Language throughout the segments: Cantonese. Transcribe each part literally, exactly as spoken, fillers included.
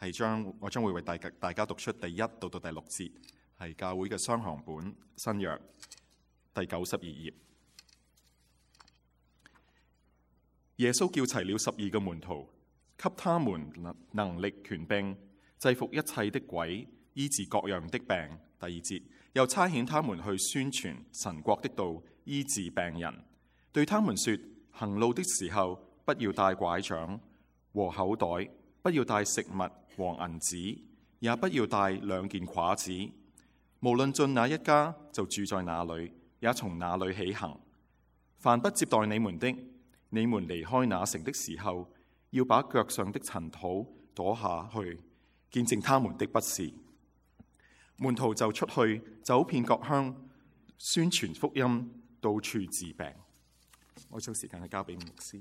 係將我將會為大家大家讀出第一到到第六節，係教會嘅雙行本新約第九十二頁。耶穌叫齊了十二個門徒，給他們能力權柄，制服一切的鬼，醫治各樣的病。第二節，又差遣他們去宣傳神國的道，醫治病人。對他們說：行路的時候，不要帶拐杖和口袋，不要帶食物和銀子，也不要帶兩件褂子。無論進哪一家，就住在那裏，也從那裏起行。凡不接待你們的，你們離開那城的時候，要把腳上的塵土跺下去，見證他們的不是。門徒就出去走遍各鄉，宣傳福音，到處治病。我將時間去交俾牧師。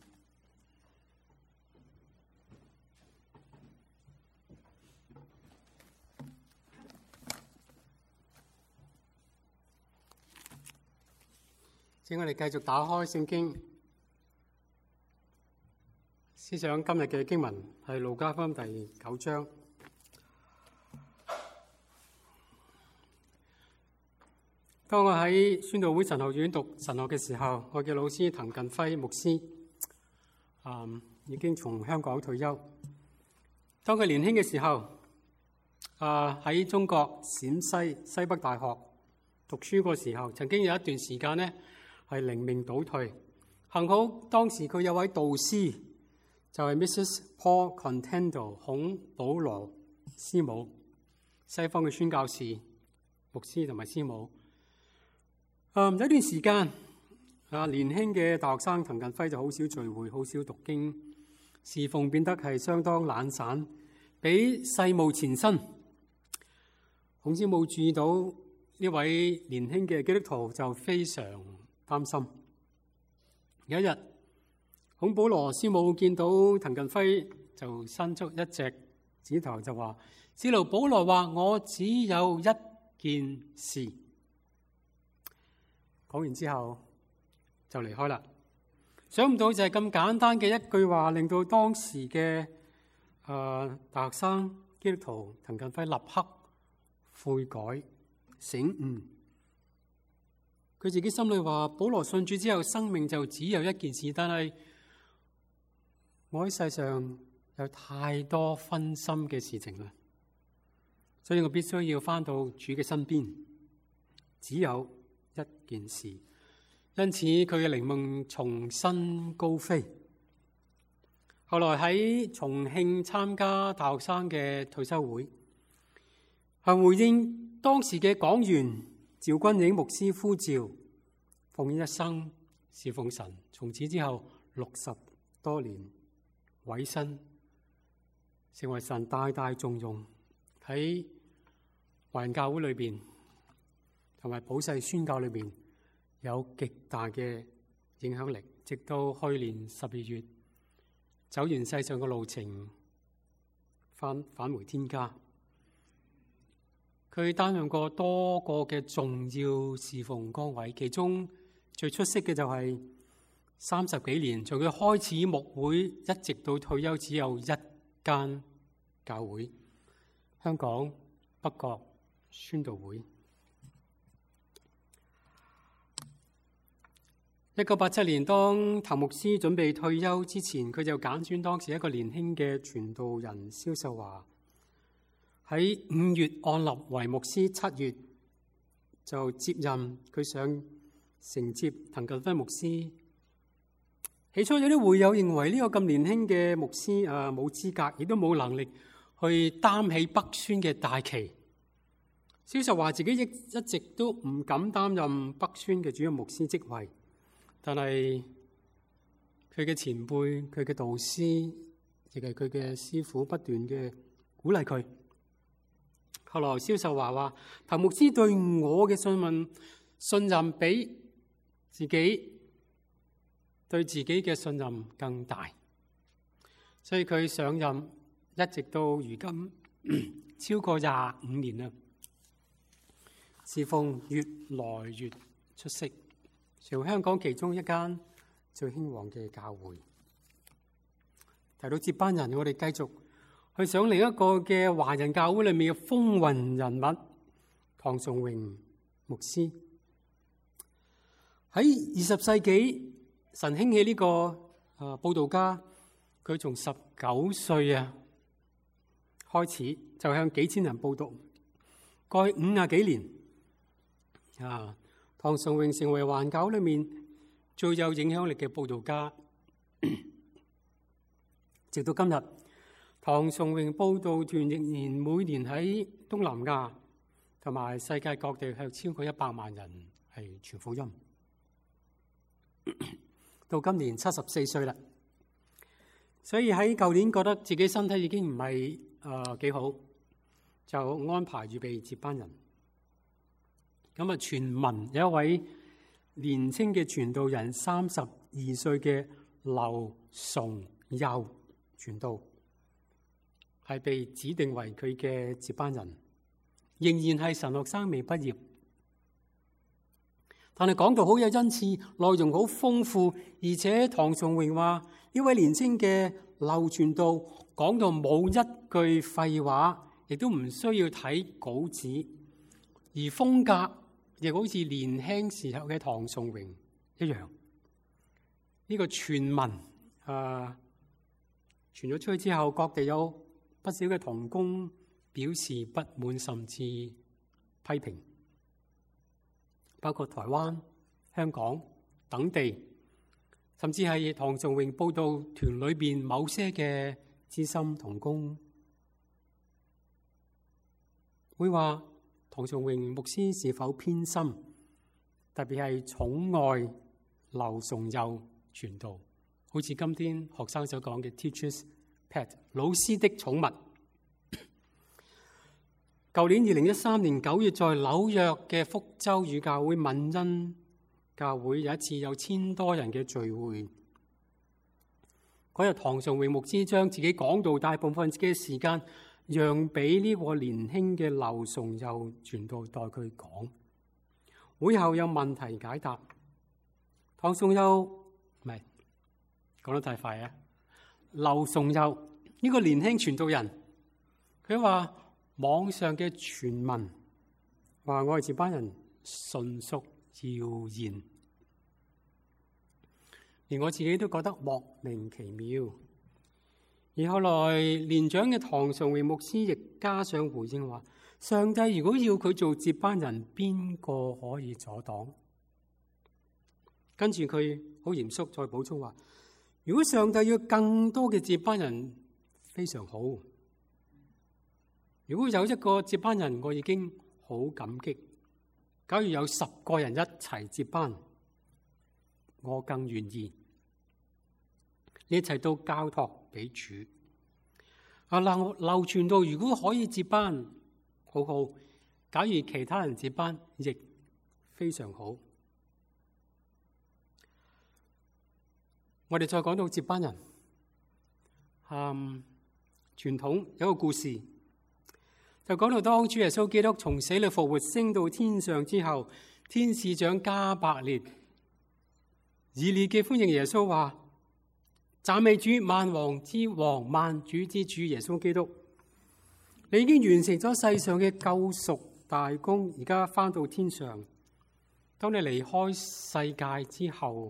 請我哋繼續打開聖經，思想今日嘅經文係路加福音第九章。當我喺宣道會神學院讀神學嘅時候，我嘅老師滕近輝牧師，嗯，已經從香港退休。當佢年輕嘅時候，啊喺中國陝西西北大學讀書嗰時候，曾經有一段時間呢係靈命倒退。幸好當時佢有位導師，就係 Missus Paul Contendo 孔保羅師母，西方嘅宣教士、牧師同埋師母。嗯，有一段時間，啊年輕嘅大學生滕近輝就好少聚會，好少讀經，侍奉變得係相當懶散，俾世務纏身。孔師母注意到呢位年輕嘅基督徒，就非常擔心。有一日，孔保羅師母見到滕近輝，就伸出一隻指頭就話：使徒保羅話我只有一件事。講完之後就離開啦。想唔到就係咁簡單嘅一句話，令到當時嘅誒、呃、大學生基督徒滕近輝立刻悔改醒悟。佢自己心裏話：保羅信主之後，生命就只有一件事，但係我喺世上有太多分心嘅事情啦，所以我必須要返到主嘅身邊。只有一件事，因此佢嘅靈命重新高飛。後來喺重慶參加大學生嘅退休會，係回應當時嘅講員趙君影牧師呼召，奉獻一生侍奉神。從此之後六十多年委身，成為神大大重用喺華人教會裏邊同埋普世宣教裏邊有極大嘅影響力，直到去年十二月走完世上嘅路程，返返回天家。佢擔任過多個嘅重要侍奉崗位，其中最出色嘅就係三十幾年，從佢開始牧會一直到退休，只有一間教會——香港北角宣道會。一九八七年，當譚牧師準備退休之前，佢就揀選當時一個年輕嘅傳道人蕭秀華，喺五月按立為牧師，七月就接任。佢想承接滕近輝牧師。起初有啲會友認為呢個咁年輕嘅牧師啊冇資格，亦都冇能力去擔起北宣嘅大旗。蕭秀華自己亦一直都唔敢擔任北宣嘅主任牧師職位。但係佢嘅前輩、佢嘅導師，亦係佢嘅師傅，不斷嘅鼓勵佢。後來蕭秀華話：譚牧師對我嘅信任信任比自己對自己嘅信任更大，所以佢上任一直到如今超過廿五年啦，侍奉越來越出色。成為香港其中一間最興旺嘅教會。提到接班人，我哋繼續去想另一個嘅華人教會裏面嘅風雲人物唐崇榮牧師。喺二十世紀，神興起呢個啊佈道家，佢從十九歲啊開始就向幾千人佈道，過去五十幾年啊，唐崇榮成為華人教會裏面最有影響力嘅佈道家。直到今日，唐崇榮佈道團仍然每年喺東南亞同埋世界各地向超過一百萬人係傳福音。到今年七十四歲啦，所以喺舊年覺得自己身體已經唔係誒幾好，就安排預備接班人。咁啊，傳聞有一位年輕嘅傳道人，三十二歲嘅劉崇佑傳道，係被指定為佢嘅接班人，仍然係神學生，未畢業。但係講道好有恩賜，內容好豐富，而且唐崇榮話呢位年輕嘅劉傳道講到冇一句廢話，亦都唔需要睇稿紙，而風格亦好似年輕時候嘅唐崇榮一樣。呢、這個傳聞啊傳咗出去之後，各地有不少嘅同工表示不滿，甚至批評。包括台灣、香港等地，甚至係唐崇榮佈道團裏邊某些嘅資深同工，會話唐崇榮牧師是否偏心，特別係寵愛劉崇佑傳道，好似今天學生所講嘅 teacher's pet， 老師的寵物。舊年二零一三年九月，在紐約嘅福州語教會敏恩教會有一次有千多人嘅聚會。嗰日唐崇榮牧師將自己講道大部分嘅時間讓俾呢個年輕嘅劉崇佑傳道代佢講。會後有問題解答，唐崇佑唔係講得太快啊！劉崇佑呢個年輕傳道人，佢話網上嘅傳聞話我係接班人純屬謠言，連我自己都覺得莫名其妙。而後來年長嘅唐崇榮牧師亦加上回應話：上帝如果要佢做接班人，邊個可以阻擋？跟住佢好嚴肅再補充話：如果上帝要更多嘅接班人，非常好。如果有一個接班人，我已經好感激。假如有十個人一齊接班，我更願意。呢一切都交託俾主。啊，劉劉傳道如果可以接班，好好；假如其他人接班，亦非常好。我哋再講到接班人，嗯，傳統有一個故事。就講到當主耶穌基督從死裏復活升到天上之後，天使長加百列熱烈嘅歡迎耶穌，話：讚美主，萬王之王，萬主之主耶穌基督，你已經完成咗世上嘅救贖大功，而家翻到天上。當你離開世界之後，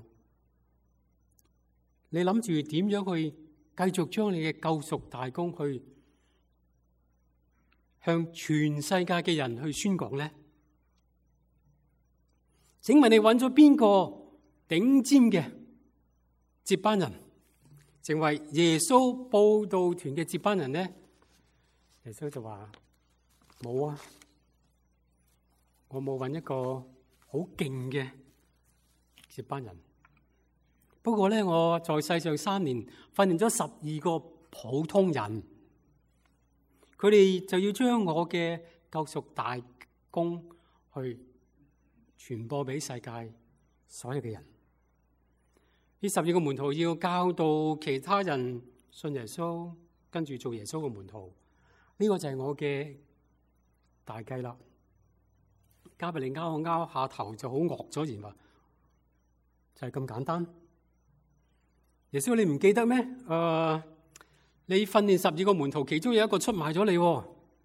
你諗住點樣去繼續將你嘅救贖大功去向全世界嘅人去宣講呢？請問你揾咗邊個頂尖嘅接班人，成為耶穌佈道團嘅接班人呢？耶穌就話：冇啊，我冇揾一個好勁嘅接班人。不過咧，我在世上三年訓練咗十二個普通人，佢哋就要將我嘅救贖大功去傳播俾世界所有嘅人。呢十二個門徒要教導其他人信耶穌，跟住做耶穌嘅門徒。呢個就係我嘅大計啦。加百列拗我拗下頭就好惡咗，然話就係咁簡單。耶穌你唔記得咩？誒、呃， 你訓練十二個門徒，其中有一個出賣咗你喎。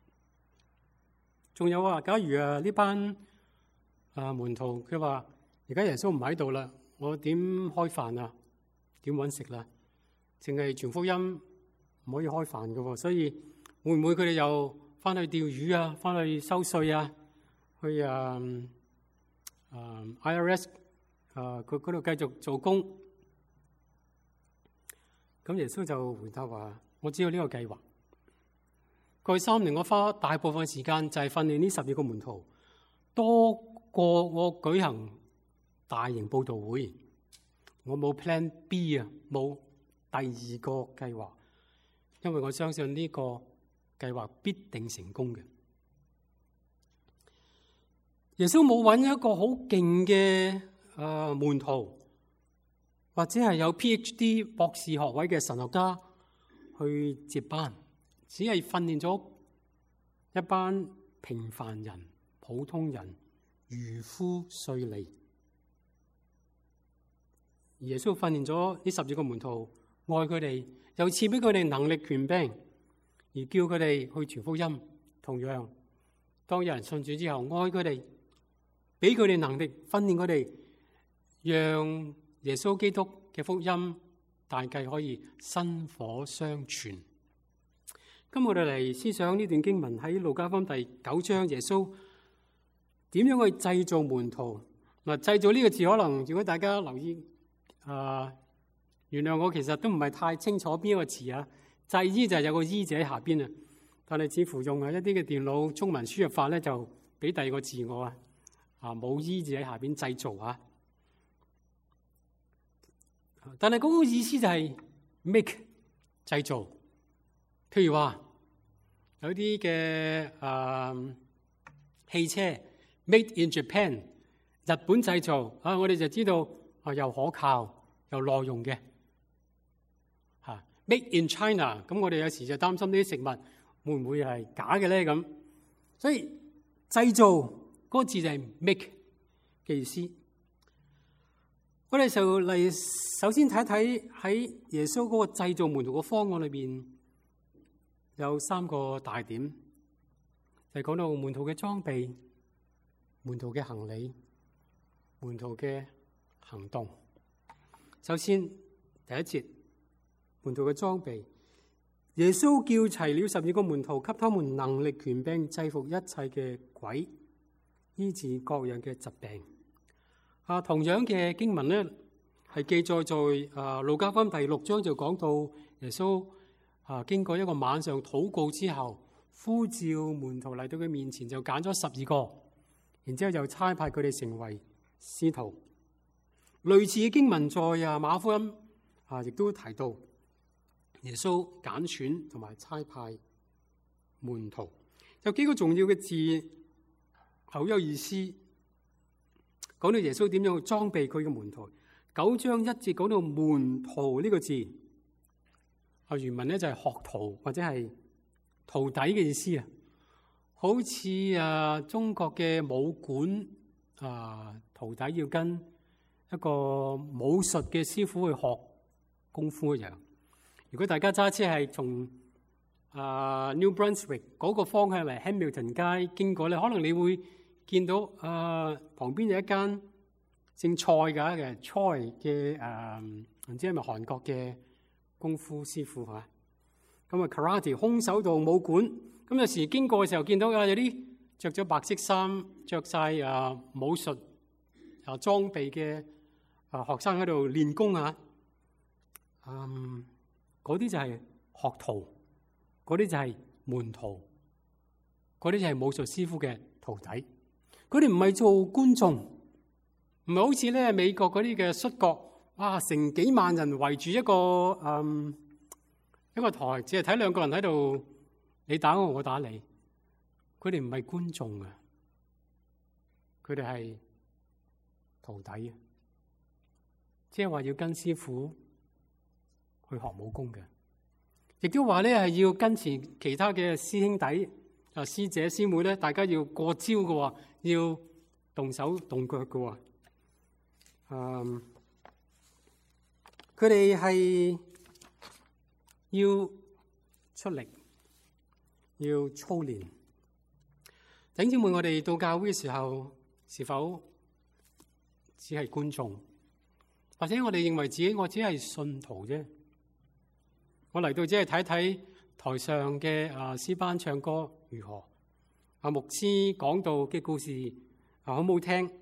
仲有啊，假如啊呢班啊門徒佢話而家耶穌唔喺度啦，我點開飯啊？點搵食啦？淨係傳福音唔可以開飯噶，所以會唔會佢哋又翻去釣魚啊？翻去收稅啊？去啊啊 I R S 啊佢嗰度繼續做工？咁耶穌就回答話：我知道呢個計劃。過去三年，我花大部分時間就係訓練呢十二個門徒，多過我舉行大型佈道會。我冇 plan B 啊，冇第二個計劃，因為我相信呢個計劃必定成功嘅。耶穌冇揾一個好勁嘅誒門徒，或者係有 P H D 博士學位嘅神學家去接班。只係訓練咗一班平凡人、普通人、漁夫稅吏。耶穌訓練咗呢十二個門徒，愛佢哋，又賜俾佢哋能力權柄，而叫佢哋去傳福音。同樣，當有人信主之後，愛佢哋，俾佢哋能力，訓練佢哋，讓耶穌基督嘅福音大計可以薪火相傳。今日我哋嚟思想呢段經文喺路加福音第九章，耶穌點樣去製造門徒？嗱，製造呢個字可能如果大家留意，啊、呃，原諒我其實都唔係太清楚邊一個詞啊。製衣就係有個衣字喺下邊啊，但係似乎用係一啲嘅電腦中文輸入法咧，就俾第二個字我啊，啊冇衣字喺下邊製造啊。但係嗰個意思就係 make 製造。譬如話有啲嘅誒汽車 made in Japan 日本製造啊，我哋就知道啊又可靠又耐用嘅嚇。Made in China， 咁我哋有時就擔心呢啲食物會唔會係假嘅咧咁，所以製造嗰個字就係 make 嘅意思。我哋就嚟首先睇睇喺耶穌嗰個製造門徒嘅方案裏邊。有三個大點，就係講到門徒嘅裝備、門徒嘅行李、門徒嘅行動。首先第一節，門徒嘅裝備，耶穌叫齊了十二個門徒，給他們能力權柄，制服一切嘅鬼，醫治各樣嘅疾病。啊，同樣嘅經文呢，係記載在啊路加福音第六章，就講到耶穌。啊！經過一個晚上禱告之後，呼召門徒嚟到佢面前，就揀咗十二個，然之後就差派佢哋成為使徒。類似嘅經文在啊馬可福音啊，亦都提到耶穌揀選同埋差派門徒。有幾個重要嘅字，好有意思。講到耶穌點樣去裝備佢嘅門徒。九章一節講到門徒呢個字。啊，原文咧就係學徒或者係徒弟嘅意思啊，好似啊中國嘅武館啊，徒弟要跟一個武術嘅師傅去學功夫一樣。如果大家揸車係從啊 New Brunswick 嗰個方向嚟 Hamilton 街經過咧，可能你會見到啊旁邊有一間姓蔡㗎嘅蔡嘅誒，唔知係咪韓國嘅功夫師傅嚇，咁啊 karate 空手道武館，咁有時經過嘅時候見到啊有啲着咗白色衫、着晒啊武術啊裝備嘅啊學生喺度練功啊，嗯，嗰啲就係學徒，嗰啲就係門徒，嗰啲就係武術師傅嘅徒弟，佢哋唔係做觀眾，唔係好似咧美國嗰啲嘅摔角。哇！成幾萬人圍住一個嗯一個台，只係睇兩個人喺度，你打我，我打你。佢哋唔係觀眾啊，佢哋係徒弟啊，即係話要跟師傅去學武功嘅，亦都話咧係要跟前其他嘅師兄弟啊、師姐、師妹咧，大家要過招嘅喎，要動手動腳嘅喎，嗯。佢哋係要出力，要操練。弟兄姊妹，我哋到教會嘅時候，是否只係觀眾，或者我哋認為自己我只係信徒啫？我嚟到只係睇睇台上嘅啊詩班唱歌如何，啊牧師講道嘅故事啊好唔好聽？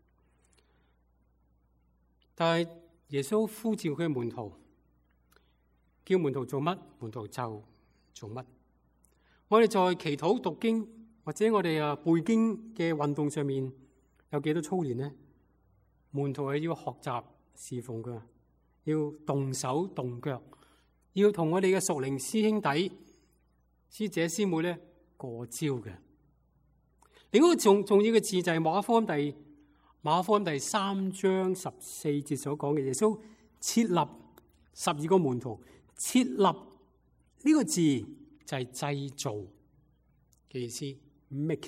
但係耶穌呼召佢嘅門徒，叫門徒做乜，門徒就做乜。我哋在祈禱讀經或者我哋啊背經嘅運動上面有幾多操練呢？門徒係要學習侍奉㗎，要動手動腳，要同我哋嘅屬靈師兄弟、師姐師妹咧過招嘅。另一個重重要嘅字就係馬可福音第馬可福音第三章十四節所講嘅，耶穌設立十二個門徒。設立呢個字就係製造嘅意思 ，make。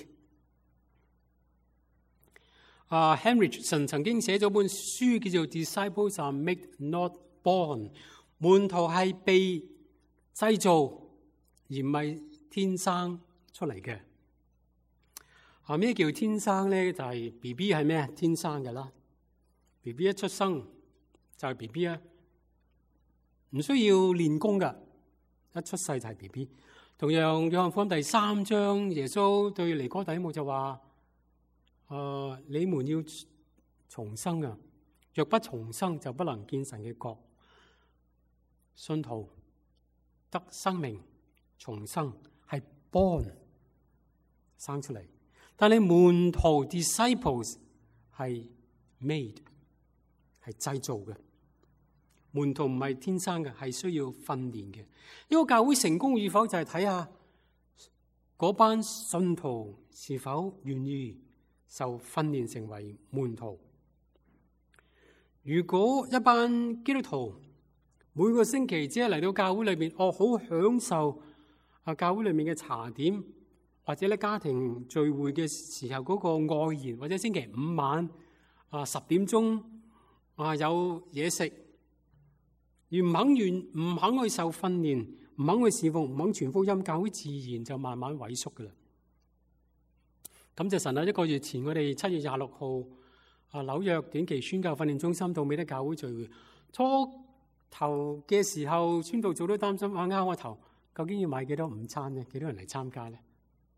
啊、uh, ，Henry 曾經寫咗本書叫做《Disciples are made not born》，門徒係被製造而唔係天生出嚟嘅。啊，咩叫天生咧？就係 B B 係咩？天生嘅啦。B B 一出生就係 B B 啊，唔需要練功噶，一出世就係 B B。同樣約翰福音第三章，耶穌對尼哥底母就話：誒、呃，你們要重生啊！若不重生，就不能見神嘅國。信徒得生命重生係 born 生出嚟，但係門徒 disciples 係 made 係製造嘅。門徒唔係天生嘅，係需要訓練嘅。一個教會成功與否，就係睇下嗰班信徒是否願意受訓練成為門徒。如果一班基督徒每個星期只係嚟到教會裏邊，哦，好享受啊教會裏面嘅茶點，或者咧家庭聚會嘅時候嗰個愛宴，或者星期五晚啊十點鐘啊有嘢食。而唔肯願唔肯去受訓練，唔肯去侍奉，唔肯傳福音，教會自然就慢慢萎縮噶啦。感謝神啊！一個月前我哋七月廿六號啊紐約短期宣教訓練中心到美德教會聚會，初頭嘅時候宣道組都擔心啊，啱我頭究竟要買幾多午餐呢？幾多人嚟參加呢？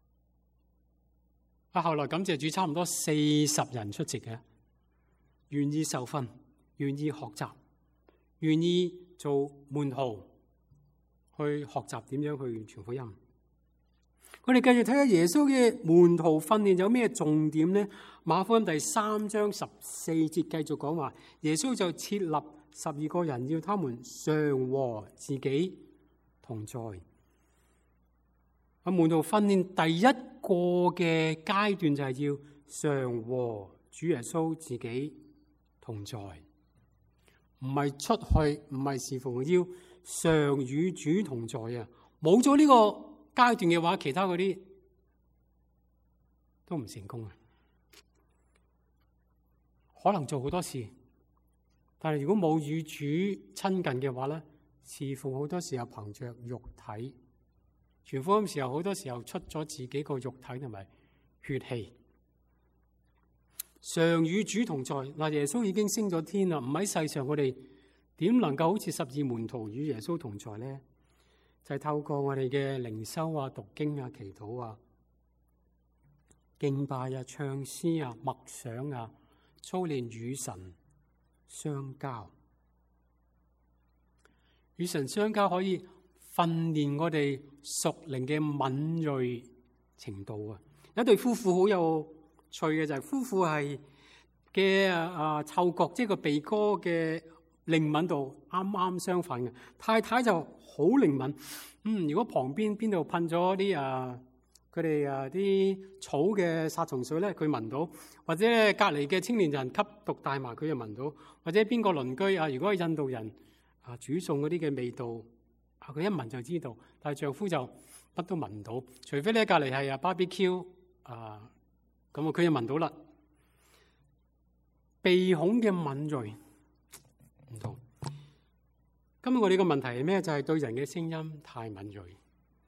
啊，後來感謝主，差唔多四十人出席嘅，願意受訓，願意學習。願意做門徒，去學習點樣去傳福音。我哋繼續睇下耶穌嘅門徒訓練有咩重點呢？馬可福音第三章十四節繼續講話，耶穌就設立十二個人，要他們常和自己同在。啊，門徒訓練第一個嘅階段就係要常和主耶穌自己同在。唔係出去，唔係侍奉，要常與主同在啊！冇咗呢個階段嘅話，其他嗰啲都唔成功啊！可能做好多事，但係如果冇與主親近嘅話咧，侍奉好多時候憑着肉體，傳福音時候好多時候出咗自己個肉體同埋血氣。常與主同在，嗱，耶穌已經升咗天啦，唔喺世上，我哋點能夠好似十二門徒與耶穌同在呢？就係、是、透過我哋嘅靈修啊、讀經啊、祈禱啊、敬拜啊、唱詩啊、默想啊、操練與神相交。與神相交可以訓練我哋屬靈嘅敏銳程度啊！有一對夫婦好有趣嘅就係夫婦係嘅啊嗅覺，即係個鼻哥嘅靈敏度啱啱相反嘅。太太就好靈敏，嗯，如果旁邊邊度噴咗啲啊佢哋啊啲草嘅殺蟲水咧，佢聞到；或者隔離嘅青年人吸毒大麻，佢又聞到；或者邊個鄰居啊，如果係印度人啊煮餸嗰啲嘅味道啊，佢一聞就知道。但係丈夫就乜都聞唔到，除非咧隔離係啊 barbecue 啊。咁啊，佢就聞到啦。鼻孔嘅敏銳唔同。今日我哋個問題係咩？就係、是、對人嘅聲音太敏銳，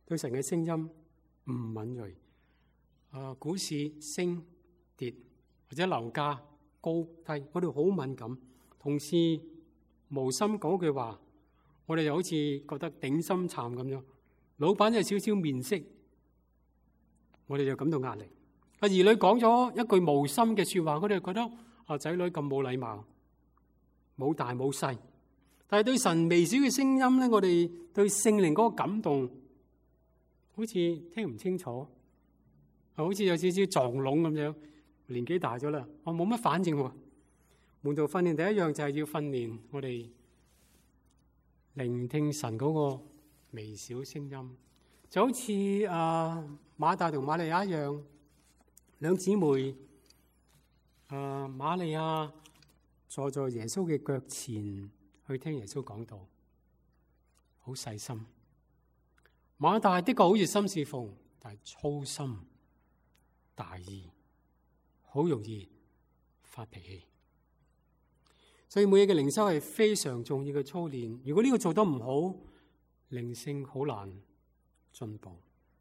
對神嘅聲音唔敏鋭。啊，股市升跌或者樓價高低，我哋好敏感。同事無心講句話，我哋就好似覺得頂心杉咁樣。老闆有少少面色，我哋就感到壓力。啊，兒女講咗一句無心嘅說話，我哋就覺得啊，仔女咁冇禮貌，冇大冇細。但係對神微小嘅聲音咧，我哋對聖靈嗰個感動，好似聽唔清楚，好似有少少撞聾咁樣。年紀大咗啦，我冇乜反應喎。門徒訓練第一樣就係要訓練我哋聆聽神嗰個微小聲音，就好似啊馬大同瑪利亞一樣，兩姊妹啊，瑪利亞坐在耶穌嘅腳前去聽耶穌講道，好細心。馬大的確好熱心侍奉，但係粗心大意，好容易發脾氣。所以每日嘅靈修係非常重要嘅操練。如果呢個做得唔好，靈性好難進步。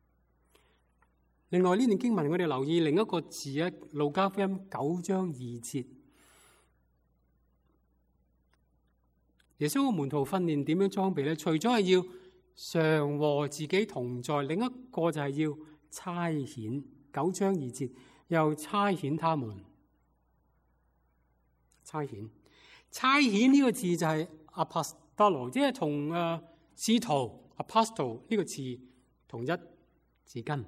另外呢段經文，我哋留意另一個字啊，路加福音九章二節，耶穌嘅門徒訓練點樣裝備咧？除咗係要常和自己同在，另一個就係要差遣。九章二節又差遣他們，差遣。差遣呢個字就係 apostolos， 即係同誒使徒 apostle 呢個字同一字根。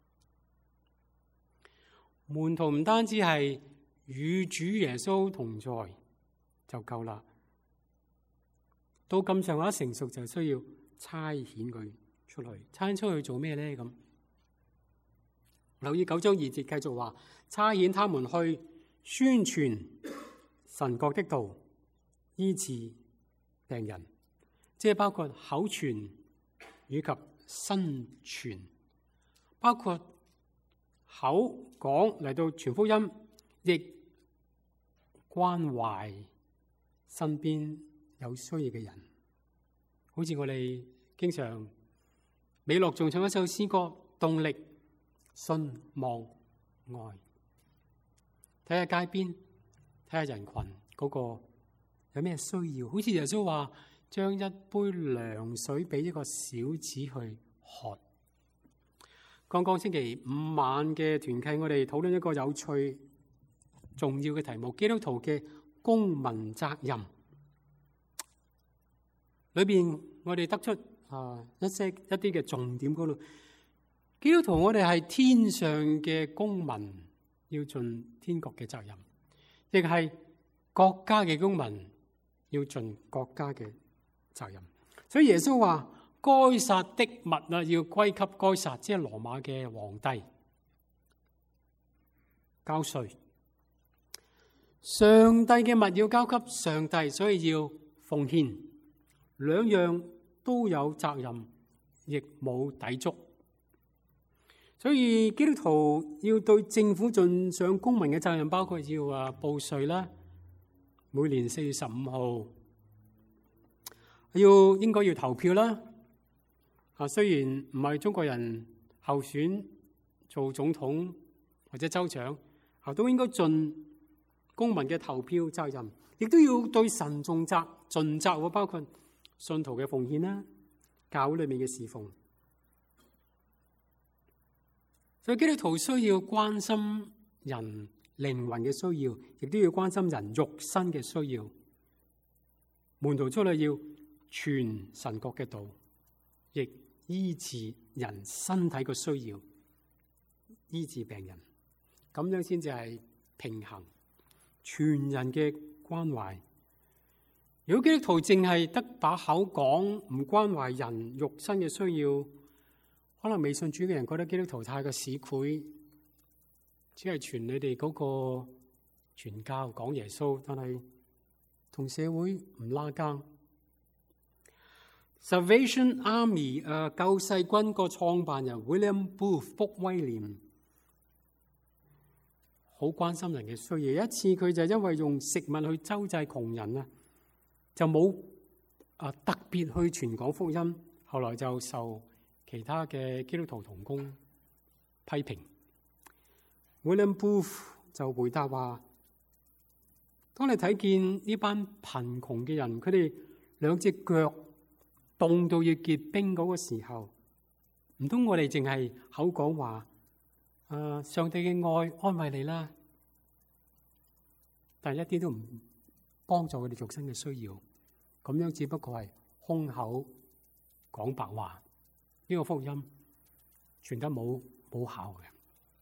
門徒唔單止係與主耶穌同在就夠啦，到咁上下成熟就需要差遣佢出去。差遣出去做咩咧？咁留意九章二節繼續話，差遣他們去宣傳神國的道，醫治病人，即係包括口傳以及身傳，包括口講嚟到傳福音，亦關懷身邊有需要嘅人。好似我哋經常美樂仲唱一首詩歌，動力、信、望、愛。睇下街邊，睇下人群嗰個有咩需要？好似耶穌話，將一杯涼水俾一個小子去喝。剛剛星期五晚嘅團契，我哋討論一個有趣、重要嘅題目：基督徒嘅公民責任。裏邊我哋得出啊一些一啲嘅重點嗰度。基督徒我哋係天上嘅公民，要盡天國嘅責任，亦係國家嘅公民，要盡國家嘅責任。所以耶穌話，該撒的物啊，要歸給該撒，即係羅馬嘅皇帝交稅。上帝嘅物要交給上帝，所以要奉獻。兩樣都有責任，亦冇抵觸。所以基督徒要對政府盡上公民嘅責任，包括要啊報稅啦，每年四月十五號要應該要投票啦。啊，雖然唔係中國人候選做總統或者州長，啊都應該盡公民嘅投票責任，亦都要對神盡責盡責，包括信徒嘅奉獻啦，教會裏面嘅侍奉。所以基督徒需要關心人靈魂嘅需要，亦都要關心人肉身嘅需要。門徒出嚟要傳神國嘅道，亦醫治人身體嘅需要，醫治病人，咁樣先至係平衡全人嘅關懷。如果基督徒淨係得把口講，唔關懷人肉身嘅需要，可能未信主嘅人覺得基督徒太過市儈，只係傳你哋嗰個傳教講耶穌，但係同社會唔拉更。Salvation Army 誒、呃、救世軍個創辦人 William Booth 福威廉好關心人嘅需要。有一次佢就因為用食物去周濟窮人啊，就冇啊特別去傳講福音，後來就受其其他嘅基督徒同工批評。William Booth 就回答話：當你睇見呢班貧窮嘅人，佢哋兩隻腳凍到要結冰嗰個時候，唔通我哋淨係口講話，誒，上帝嘅愛安慰你啦，但係一啲都唔幫助佢哋肉身嘅需要，咁樣只不過係空口講白話，呢個福音傳得冇冇效嘅。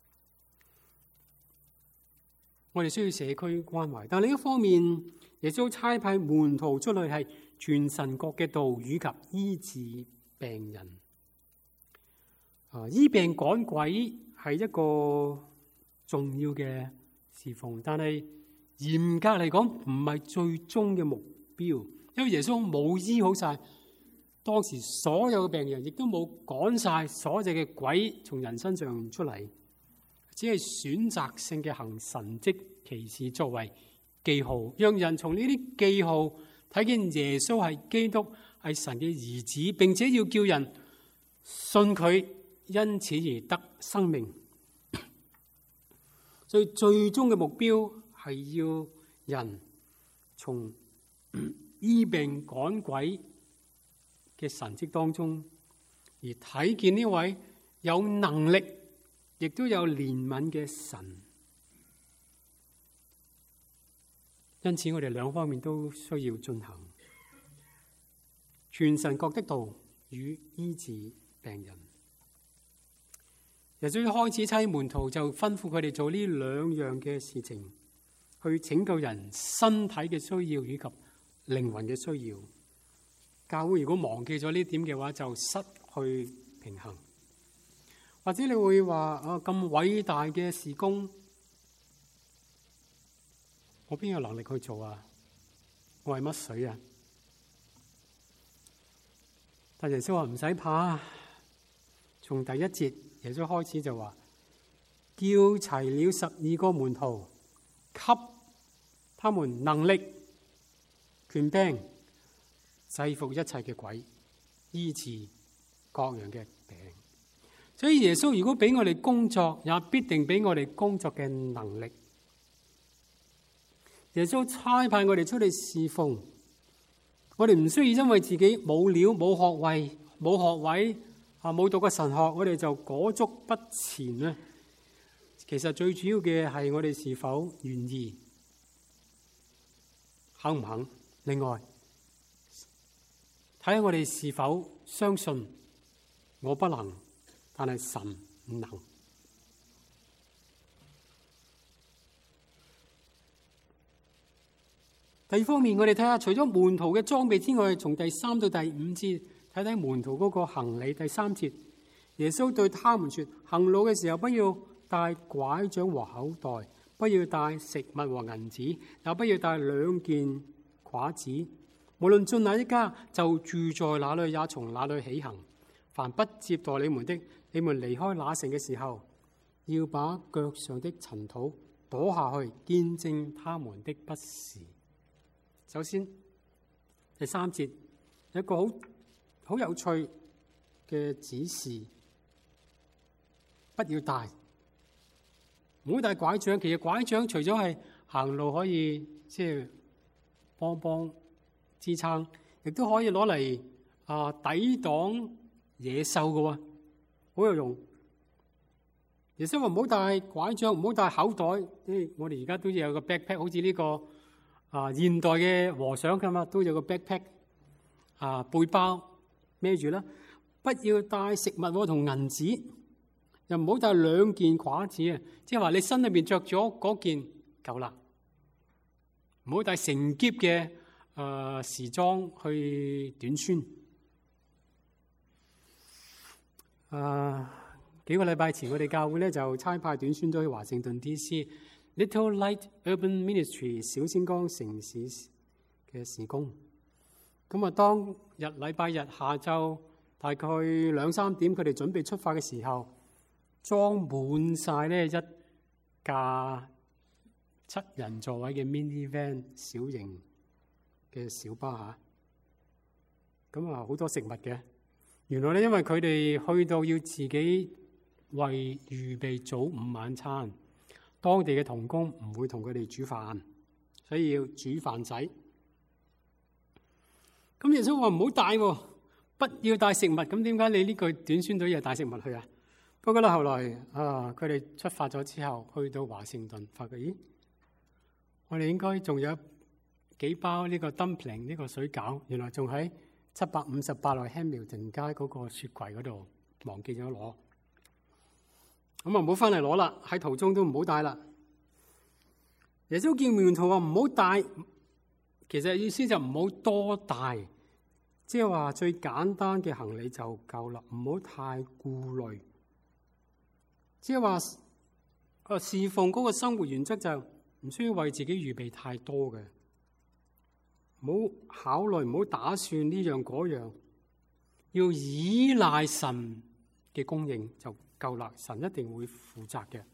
我哋需要社區關懷，但另一方面，耶穌差派門徒出去係傳神國嘅道，以及醫治病人。啊，醫病趕鬼係一個重要嘅侍奉，但係嚴格嚟講唔係最終嘅目標，因為耶穌冇醫好晒當時所有嘅病人，亦都冇趕晒所有嘅鬼從人身上出嚟。只係選擇性嘅行神蹟奇事作為記號，讓人從呢啲記號睇見耶穌係基督，係神嘅兒子，並且要叫人信佢，因此而得生命。所以最終嘅目標係要人從醫病趕鬼嘅神蹟當中，而睇見呢位有能力亦都有憐憫嘅神。因此我哋兩方面都需要進行傳神國的道與醫治病人。耶穌一開始差門徒就吩咐佢哋做呢兩樣嘅事情，去拯救人身體嘅需要以及靈魂嘅需要。教會如果忘記咗呢點嘅話，就失去平衡。或者你會話啊，咁偉大嘅事工，我邊有能力去做啊？我係乜水啊？但耶穌話唔使怕，從第一節耶穌開始就話，叫齊了十二個門徒，給他們能力、權柄，制服一切嘅鬼，醫治各樣嘅病。所以耶穌如果俾我哋工作，也必定俾我哋工作嘅能力。耶穌差派我哋出去侍奉，我哋唔需要因為自己冇料、冇學位、冇學位啊，冇讀過神學，我哋就裹足不前咧。其實最主要嘅係我哋是否願意，肯唔肯？另外，睇下我哋是否相信我不能，但係神能。第二方面，我哋睇下除咗門徒嘅裝備之外，從第三到第五節睇睇門徒嗰個行李。第三節，耶穌對他們說：行路嘅時候，不要帶拐杖和口袋，不要帶食物和銀子，也不要帶兩件褂子。無論進哪一家，就住在那裏，也從那裏起行。凡不接待你們的，你們離開那城嘅時候，要把腳上的塵土躲下去，見證他們的不是。首先，第三節有一個好好有趣嘅指示，不要帶，唔好帶拐杖。其實拐杖除咗係行路可以即係幫幫支撐，亦都可以攞嚟啊抵擋野獸嘅喎，好有用。耶穌話唔好帶拐杖，唔好帶口袋。即係我哋而家都有個 backpack， 好似呢個啊現代嘅和尚咁啊，都有個 backpack 啊背包孭住啦。不要帶食物同銀紙，又唔好帶兩件褂子啊！即係話你身裏邊着咗嗰件夠啦，唔好帶成篋嘅誒時裝去短穿。啊！幾個禮拜前，我哋教會咧就差派短宣隊去華盛頓 D C，Little Light Urban Ministry 小星光城市嘅事工。咁啊，當日禮拜日下晝大概兩三點，佢哋準備出發嘅時候，裝滿晒呢一架七人座位嘅 minivan 小型嘅小巴嚇。咁啊，好多食物嘅。 原來咧，因為佢哋去到要自己為預備早午晚餐，當地嘅童工唔會同佢哋煮飯，所以要煮飯仔。咁耶穌話唔好帶喎，不要帶食物。咁點解你呢句短宣隊又帶食物去啊？不過咧，後來啊，佢哋出發咗之後，去到華盛頓，發覺咦，我哋應該仲有幾包呢個 dumpling 呢個水餃，原來仲喺七百五十八號 Hamilton 街嗰個雪櫃嗰度，忘記咗攞。咁啊，唔好翻嚟攞啦，喺途中都唔好帶啦。耶穌叫門徒話唔好帶，其實意思就唔好多帶，即係話最簡單嘅行李就夠啦，唔好太顧慮。即係話，啊侍奉嗰個生活原則就唔需要為自己預備太多嘅，唔好考慮，唔好打算呢樣嗰樣，要依賴神嘅供應就夠啦。神一定會負責嘅。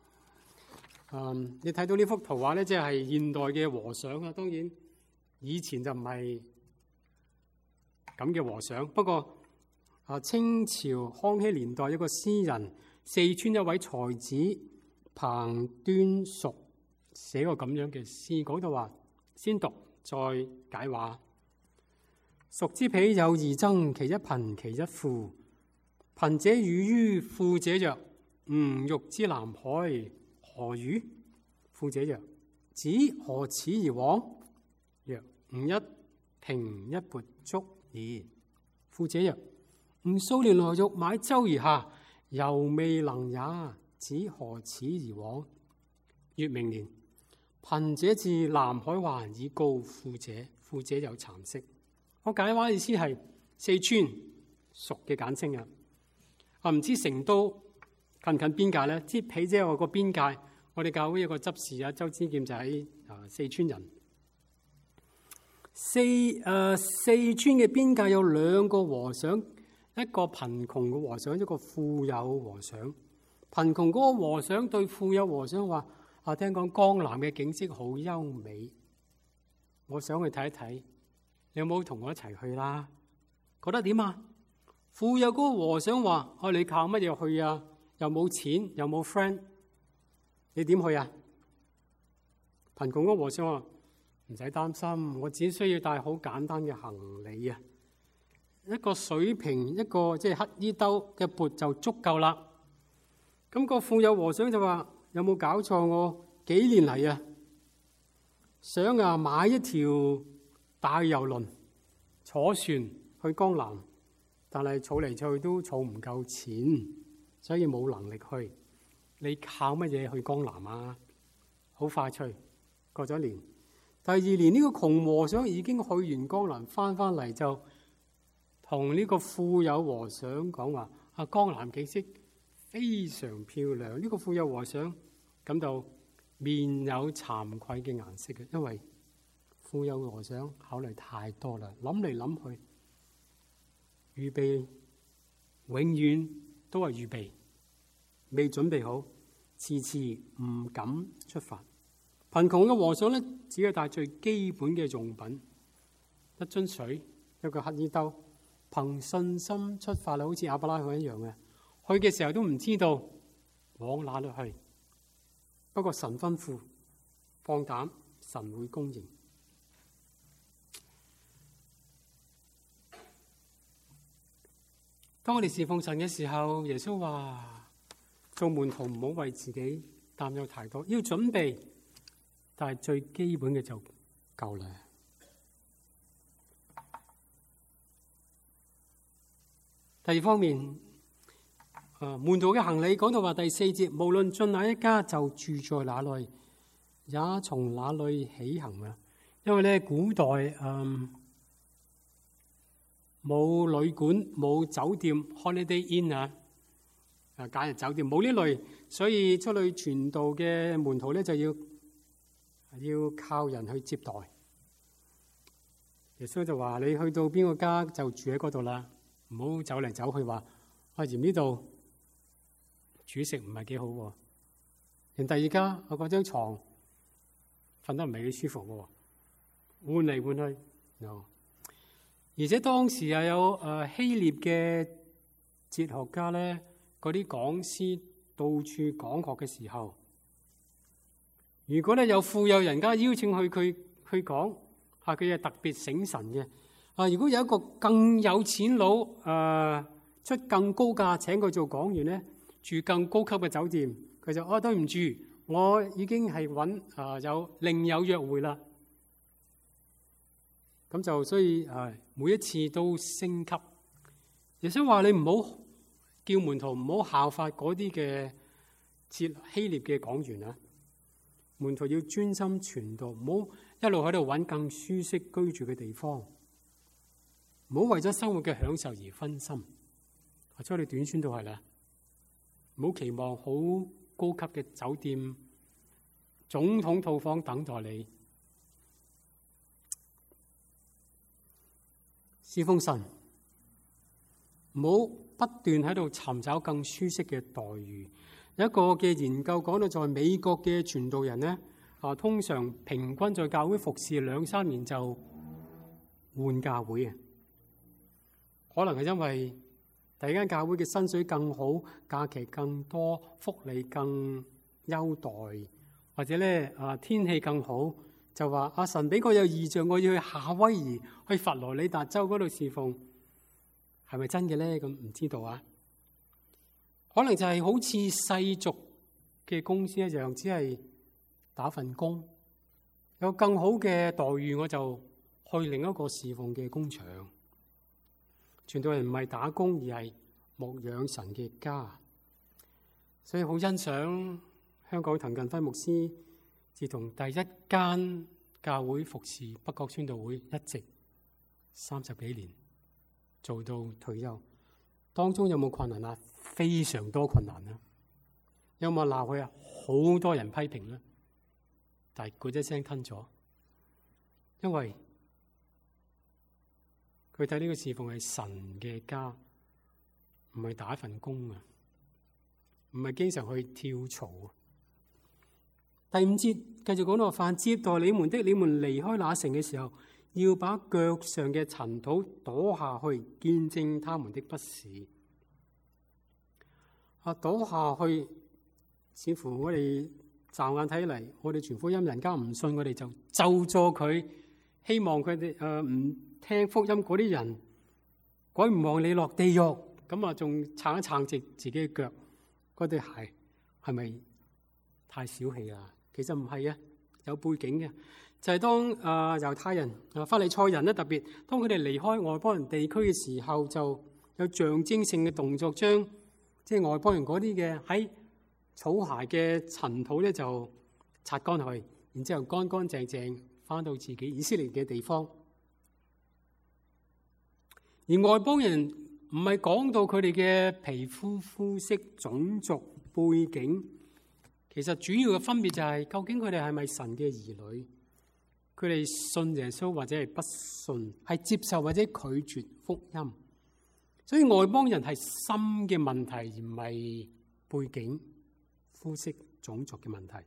嗯，你睇到呢幅圖畫咧，即係現代嘅和尚啊。當然以前就唔係咁嘅和尚，不過啊清朝康熙年代一個詩人。四川一位才子彭端淑寫過咁樣嘅詩，講到話先讀再解話。蜀之彼有二僧，其一貧，其一富。貧者語於富者曰：吾欲之南海，何如？富者曰：子何始而往？曰：吾一瓶一缽足矣。富者曰：吾數年來欲買舟而下，猶未能也，子何始而往？乙明年，貧者至南海環以告富者，富者有蠶食。我解話意思係四川蜀嘅簡稱啊。啊，唔知成都近唔近邊界咧？接皮即係我個邊界。我哋教會有個執事啊，周之劍就喺啊四川人。四誒、呃、四川嘅邊界有兩個和尚。一個貧窮嘅和尚，一個富有和尚。貧窮嗰個和尚對富有和尚話：啊，聽講江南嘅景色好優美，我想去睇一睇。你有冇同我一齊去啦？覺得點啊？富有嗰個和尚話：啊，你靠乜嘢去啊？又冇錢，又冇 friend， 你點去啊？貧窮嗰個和尚話：唔使擔心，我只需要帶好簡單嘅行李啊。一個水瓶，一個即係乞衣兜嘅缽就足夠啦。咁個富有和尚就話：有冇搞錯？我幾年嚟啊，想啊買一條大郵輪，坐船去江南，但係儲嚟儲去都儲唔夠錢，所以冇能力去。你靠乜嘢去江南啊？好快脆，過咗年，第二年呢個窮和尚已經去完江南，翻翻嚟就同呢個富有和尚講話：啊，江南景色非常漂亮。呢、這個富有和尚感到面有慚愧嘅顏色嘅，因為富有和尚考慮太多啦，諗嚟諗去，預備永遠都係預備，未準備好，遲遲唔敢出發。貧窮嘅和尚咧，只係帶最基本嘅用品，一樽水，一個乞衣兜。憑信心出發啦，好似亞伯拉罕一樣嘅。去嘅時候都唔知道往哪裏去，不過神吩咐，放膽，神會供應。當我哋侍奉神嘅時候，耶穌話：做門徒唔好為自己擔憂太多，要準備，但係最基本嘅就夠啦。第二方面，啊，門徒嘅行李講到話第四節，無論進哪一家就住在哪裏，也從哪裏起行啊。因為咧古代嗯冇旅館冇酒店 Holiday Inn 啊，啊假日酒店冇呢類，所以出去傳道嘅門徒咧就要要靠人去接待。耶穌就話：你去到邊個家就住喺嗰度啦。唔好走嚟走去話，啊嫌呢度煮食唔係幾好喎。人第二家我嗰張床瞓得唔係幾舒服喎，換嚟換去。No. 而且當時又有誒希臘嘅哲學家咧，嗰啲講師到處講學嘅時候，如果咧有富有人家邀請去佢去講，嚇佢係特別醒神嘅。啊，如果有一個更有錢佬誒、呃、出更高價請佢做講員咧，住更高級嘅酒店，佢就啊對唔住，我已經係揾啊有另有約會啦。咁就所以誒每一次都升級。耶穌話你唔好叫門徒唔好效法嗰啲嘅哲希臘嘅講員啊，門徒要專心傳道，唔好一路喺度揾更舒適居住嘅地方，唔好為咗生活嘅享受而分心。所以你短宣都係啦，唔好期望好高級嘅酒店、總統套房等待你。侍奉神，唔好不斷喺度尋找更舒適嘅待遇。有一個嘅研究講到，在美國嘅傳道人咧，啊通常平均在教會服侍兩三年就換教會啊。可能係因為第一間教會嘅薪水更好，假期更多，福利更優待，或者咧啊天氣更好。就話阿神俾我有異象，我要去夏威夷、去佛羅里達州嗰度侍奉，係咪真嘅咧？咁唔知道啊。可能就係好似世俗嘅公司一樣，只係打份工，有更好嘅待遇，我就去另一個侍奉嘅工場。傳道人唔係打工，而係牧養神嘅家。所以好欣賞香港滕近輝牧師，自從第一間教會服侍北角宣道會，一直三十幾年做到退休，當中有冇困難啊？非常多困難啊！有冇鬧佢啊？好多人批評啦，但係佢一聲吞咗，因為佢睇呢個侍奉係神嘅家，唔係打一份工啊，唔係經常去跳槽。第五節繼續講到，凡接待你們的，你們離開那城嘅時候，要把腳上嘅塵土躲下去，見證他們的不是。啊，躲下去，似乎我哋驟眼睇嚟，我哋傳福音，人家唔信，我哋就咒詛佢，希望佢哋誒唔聽福音嗰啲人，鬼唔望你落地獄，咁啊仲撐一撐直自己嘅腳，嗰對鞋係咪太小氣啦？其實唔係啊，有背景嘅，就係、是、當啊、呃、猶太人啊法利賽人咧，特別當佢哋離開外邦人地區嘅時候，就有象徵性嘅動作，將即係外邦人嗰啲嘅喺草鞋嘅塵土咧就擦乾去，然之後乾乾淨淨翻到自己以色列嘅地方。而外邦人唔係講到佢哋嘅皮膚膚色、種族背景。其實主要嘅分別就係、是，究竟佢哋係咪神嘅兒女？佢哋信耶穌或者係不信，係接受或者拒絕福音。所以外邦人係心嘅問題，而唔係背景、膚色、種族嘅問題。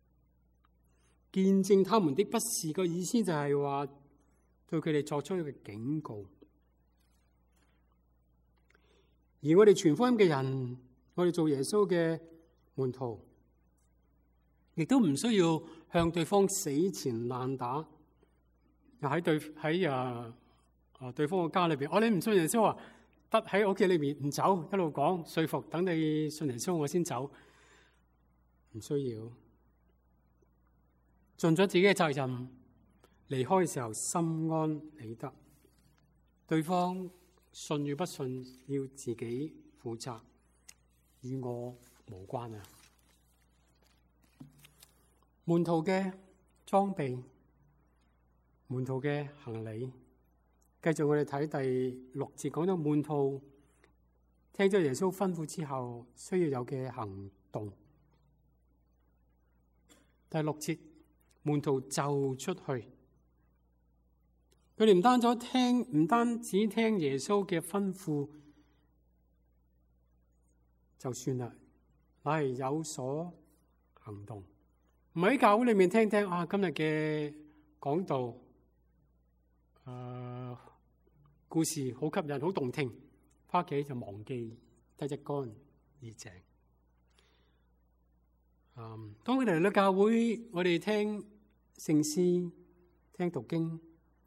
見證他們的不是個意思就係話，對佢哋作出一個警告。而我哋傳福音嘅人，我哋做耶穌嘅門徒，亦都唔需要向對方死纏爛打。又喺對喺啊啊對方嘅家裏邊，我、哦、你唔信耶穌啊，得喺屋企裏邊唔走，一路講說服，等你信耶穌我先走。唔需要，盡咗自己嘅責任，離開嘅時候心安理得。對方信與不信要自己負責，與我無關啊。門徒嘅裝備，門徒嘅行李。繼續我哋睇第六節，講到門徒聽咗耶穌吩咐之後需要有嘅行動。第六節，門徒就出去，佢哋唔單咗聽，唔單止聽耶穌嘅吩咐就算啦，乃係有所行動。唔喺教會裏面聽聽啊，今日嘅講道，誒、呃、 故事好吸引，好動聽，翻屋企就忘記得一乾二淨。嗯，當佢哋嚟到教會，我哋聽聖詩、聽讀經，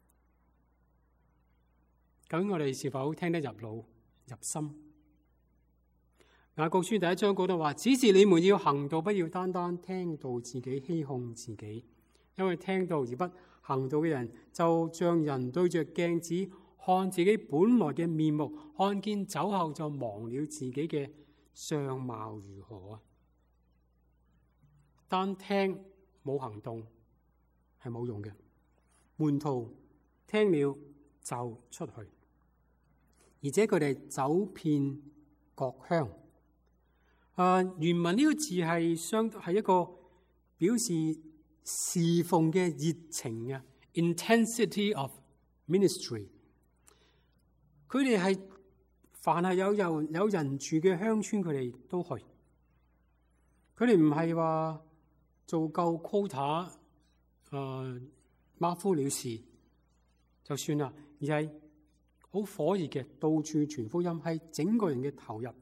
究竟我哋是否聽得入腦、入心？雅各書第一章嗰度話：只是你們要行道，不要單單聽道自己欺哄自己，因為聽道而不行道嘅人，就像人對着鏡子看自己本來嘅面目，看見走後就忘了自己嘅相貌如何啊！單聽冇行動係冇用嘅。門徒聽了就出去，而且佢哋走遍各鄉。啊，原文呢個字係相係一個表示侍奉嘅熱情嘅 intensity of ministry。佢哋係凡係有有有人住嘅鄉村，佢哋都去。佢哋唔係話做夠 quota，誒馬虎了事就算啦，而係好火熱嘅，到處傳福音，係整個人嘅投入。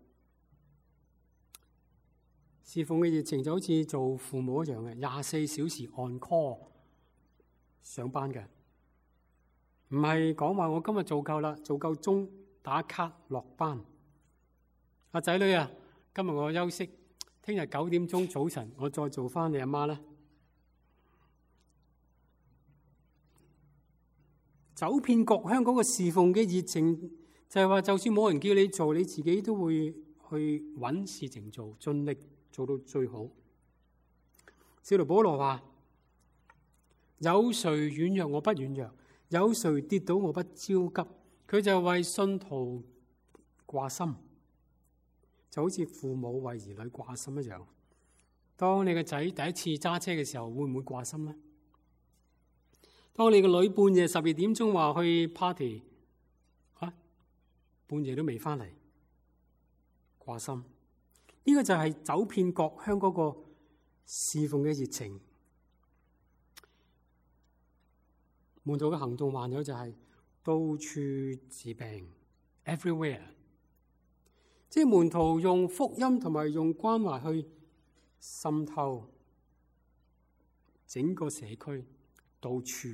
侍奉嘅熱情就好似做父母一樣嘅，廿四小時 on call 上班嘅，唔係講話我今日做夠啦，做夠鐘打卡落班。阿仔女啊，今日我休息，聽日九點鐘早晨我再做翻你阿媽啦。走遍各鄉嗰個侍奉嘅熱情，就係話就算冇人叫你做，你自己都會去揾事情做，盡力做到最好。使徒保羅話：有誰軟弱，我不軟弱；有誰跌倒，我不焦急。佢就為信徒掛心，就好似父母為兒女掛心一樣。當你個仔第一次揸車嘅時候，會唔會掛心呢？當你個女半夜十二點鐘話去 party， 啊，半夜都未翻嚟，掛心。呢個就係走遍各鄉嗰個侍奉嘅熱情。門徒嘅行動還有就係到處治病 ，everywhere。即係門徒用福音同埋用關懷去滲透整個社區，到處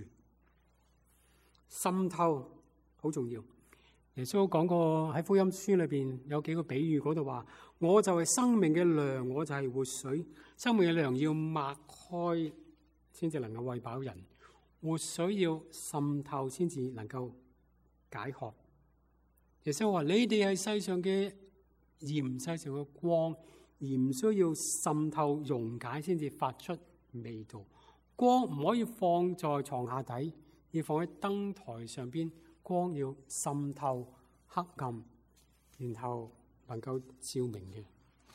滲透好重要。耶穌講過喺福音書裏邊有幾個比喻，嗰度話：我就係生命嘅糧，我就係活水。生命嘅糧要擘開先至能夠餵飽人，活水要滲透先至能夠解渴。耶穌話：你哋係世上嘅鹽，世上嘅光，鹽需要滲透溶解先至發出味道。光唔可以放在床下底，要放喺燈台上邊。光要滲透黑暗，然後能夠照明嘅。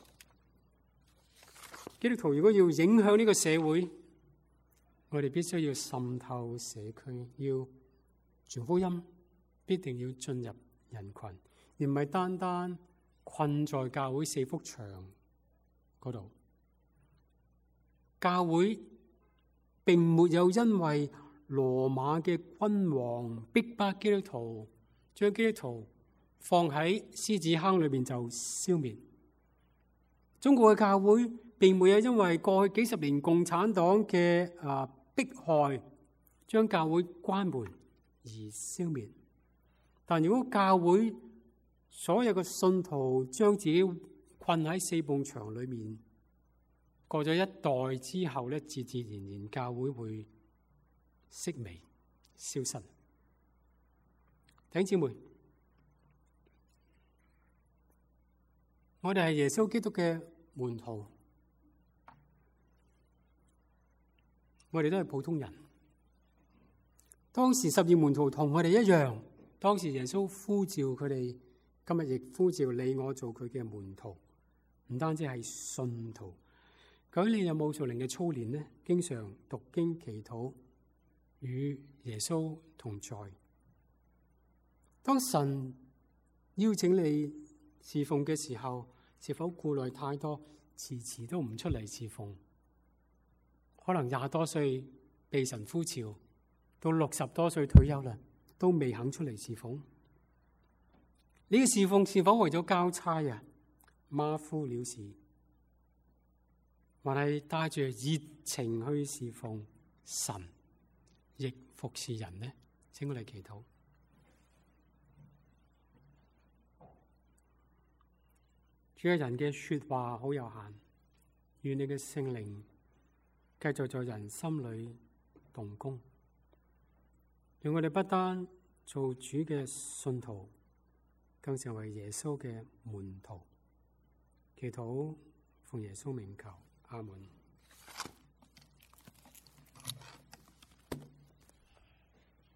基督徒如果要影響呢個社會，我哋必須要滲透社區，要傳福音，必定要進入人群，而唔係單單困在教會四幅牆嗰度。教會並沒有因為羅馬嘅君王逼迫基督徒，將基督徒放喺獅子坑裏邊就消滅。中國嘅教會並沒有因為過去幾十年共產黨嘅啊迫害，將教會關門而消滅。但如果教會所有嘅信徒將自己困喺四埲牆裏面，過咗一代之後咧，自自然然教會會式微消失。弟兄姊妹，我哋係耶穌基督嘅門徒，我哋都係普通人。當時十二門徒同我哋一樣，當時耶穌呼召佢哋，今日亦呼召你我做佢嘅門徒，唔單止係信徒。究竟你有冇屬靈嘅操練呢？經常讀經祈禱，與耶穌同在。當神邀請你侍奉嘅時候，是否顧慮太多，遲遲都唔出嚟侍奉？可能廿多歲被神呼召，到六十多歲退休啦，都未肯出嚟侍奉。 你嘅侍奉是否為咗交差啊，馬虎了事，還係帶住熱情去侍奉神，亦服侍人呢？請我哋祈禱。主啊，人嘅說話好有限，願你嘅聖靈繼續在人心裏動工，讓我哋不單做主嘅信徒，更成為耶穌嘅門徒。祈禱奉耶穌名求，阿門。